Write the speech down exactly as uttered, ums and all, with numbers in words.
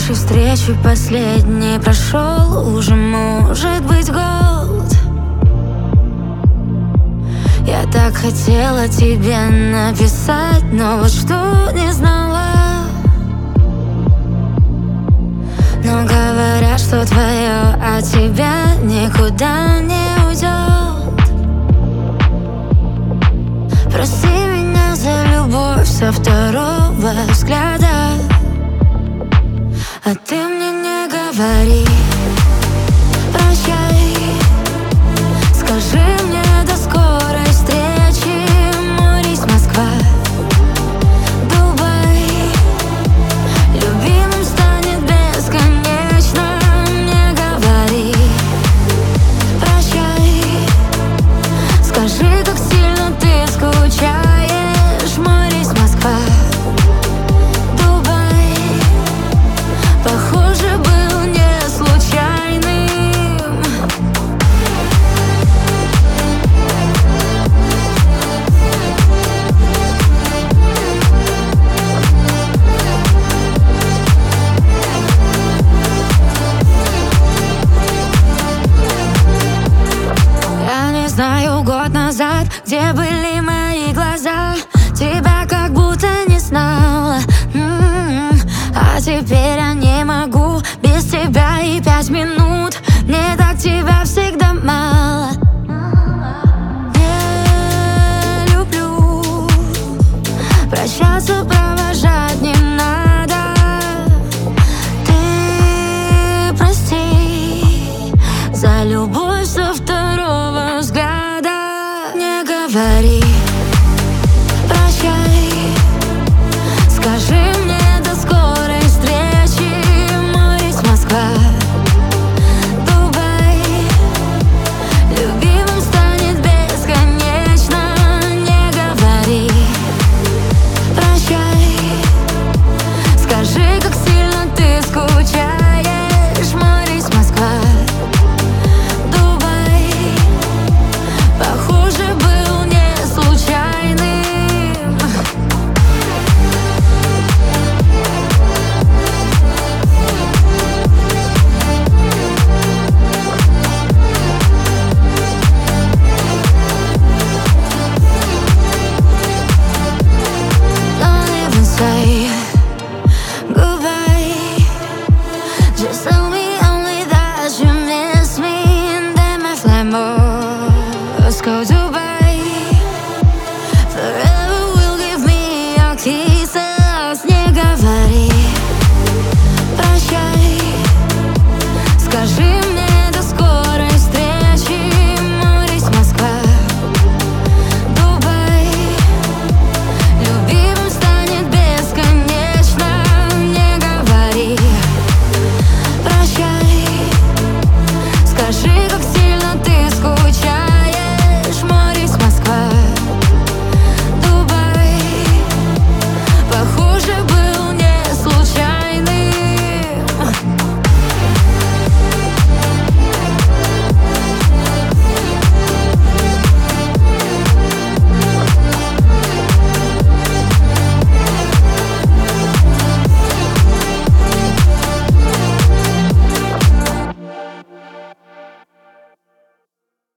нашей встречи последней прошел уже, может быть, год. Я так хотела тебе написать, но вот что не знала. Но говорят, что твое от тебя никуда не уйдет. Прости меня за любовь со второго взгляда. А ты мне не говори прощай. Скажи мне до скорой встречи. Мой рейс Москва, Дубай. Любимым станет бесконечно. Не говори прощай. Скажи, как сильно ты скучаешь. Мой рейс Москва, Дубай. Похоже, был не случайным. Я не знаю, год назад, где были мои глаза. Тебя как будто не знала. М-м-м. А теперь я не могу без тебя и пять минут. Мне так тебя всегда мало. Не люблю прощаться, провожать не надо. Ты прости за любовь со второго взгляда. Не говори прощай. Скажи мне до скорой встречи. Мой рейс Москва, Дубай. Любимым станет бесконечно. Не говори прощай. Скажи, как сильно ты скучаешь. Мой рейс Москва, Дубай. Похоже, был не случайным. Don't even say goodbye. Just tell me only that you miss me, and then my flame goes